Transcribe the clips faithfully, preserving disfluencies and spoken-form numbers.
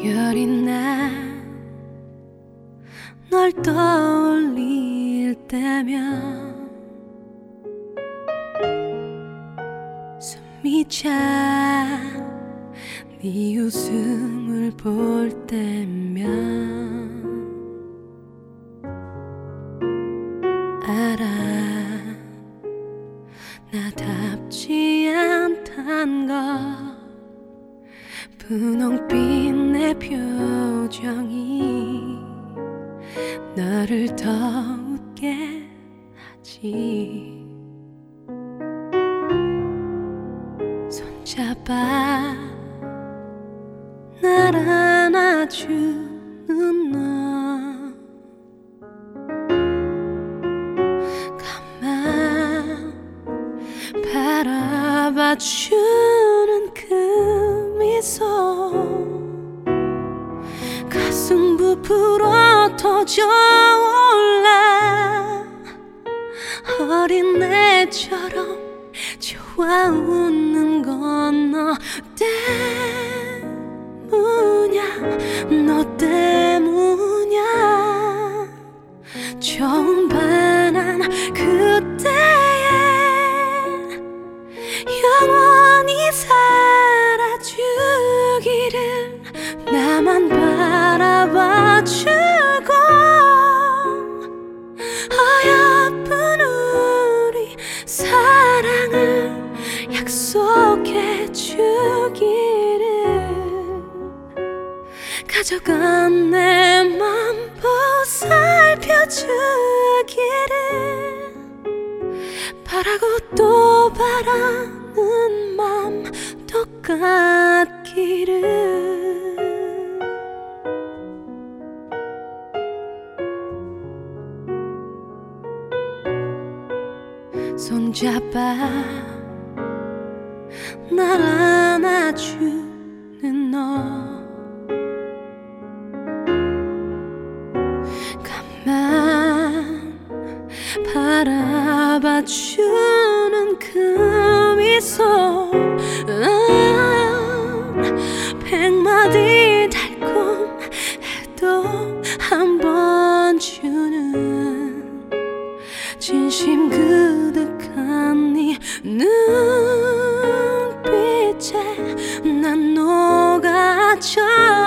여린 날 널 떠올릴 때면 숨이 차 네 웃음을 볼 때면 알아 나답지 않단 걸 분홍빛 내 표정이 너를 더 웃게 하지. 손잡아 날 안아주는 너 가만 바라봐주는 그 미소 가슴 부풀어 터져올라 어린 애처럼 좋아 웃는 건 너 때문이야 너 때문이야 처음 반한 그때에 영원히 살아주기를 나만 바라봐주고 어여쁜 우리 사랑을 약속해주기를 가져간 내 맘 보살펴주기를 바라고 또 바라는 맘 똑같기를 손잡아 날 안아주는 너 가만 바라봐주는 그 미소 음, 백마디 달콤해도 한 번 주는 진심 그득한 네 눈빛에 난 녹아져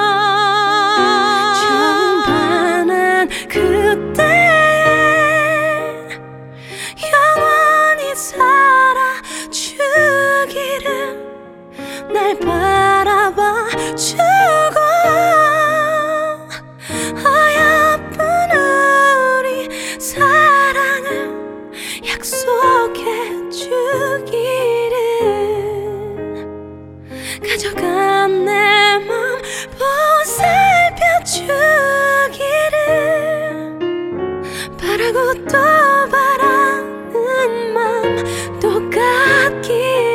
처음 반한 그때에 영원히 살아주기를 날 바라봐주고 어여쁜 우리 사랑을 약속해주기를 가져간 내 맘 보살펴주기를 바라고 또 바라는 맘 똑같기를